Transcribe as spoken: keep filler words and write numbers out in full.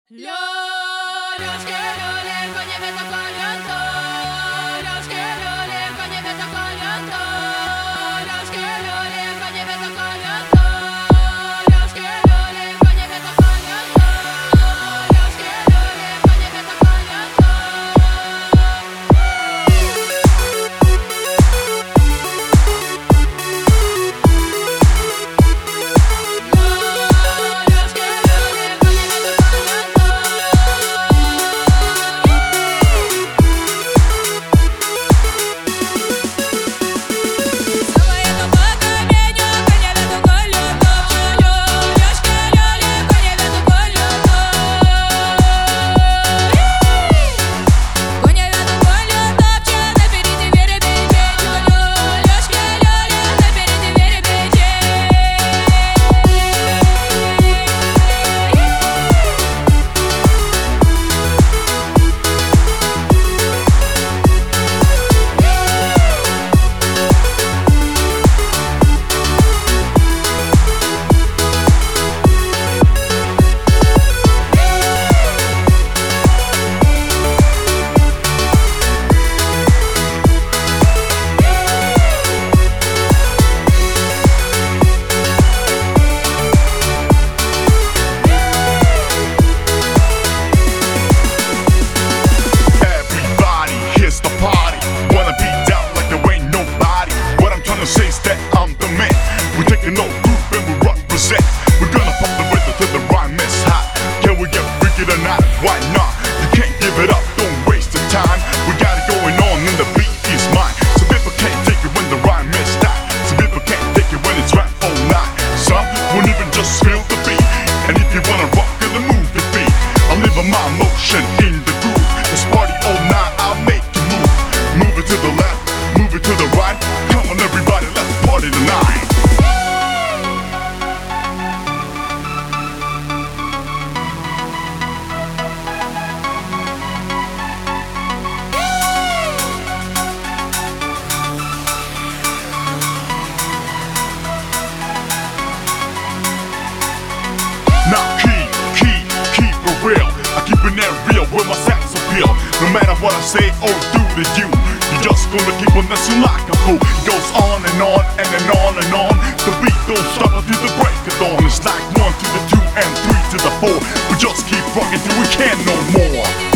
Лёлюшки, люлечко, небе такое лето. Лёлюшки, люлечко, небе такое лето. Лёлюшки, люлечко, небе такое лето. Лёлюшки, люлечко, небе такое лето. Лёлюшки, люлечко, небе такое лето. Why not? You can't give it up, don't waste the time. We got it going on and the beat is mine. Some people can't take it when the rhyme is that. Some people can't take it when it's rap all night. Some won't even just feel the beat. And if you wanna rock and move your feet, I'll live my motion in the groove. This party all night, I'll make you move. Move it to the left, move it to the right. Come on everybody, let's party tonight. Now keep, keep, keep it real. I keep it that real with my sex appeal. No matter what I say or do to you, you're just gonna keep on dancing like a fool. It goes on and on and then on and on. The beat don't stop until the break of dawn. It's like one to the two and three to the four. We just keep rocking till we can't no more.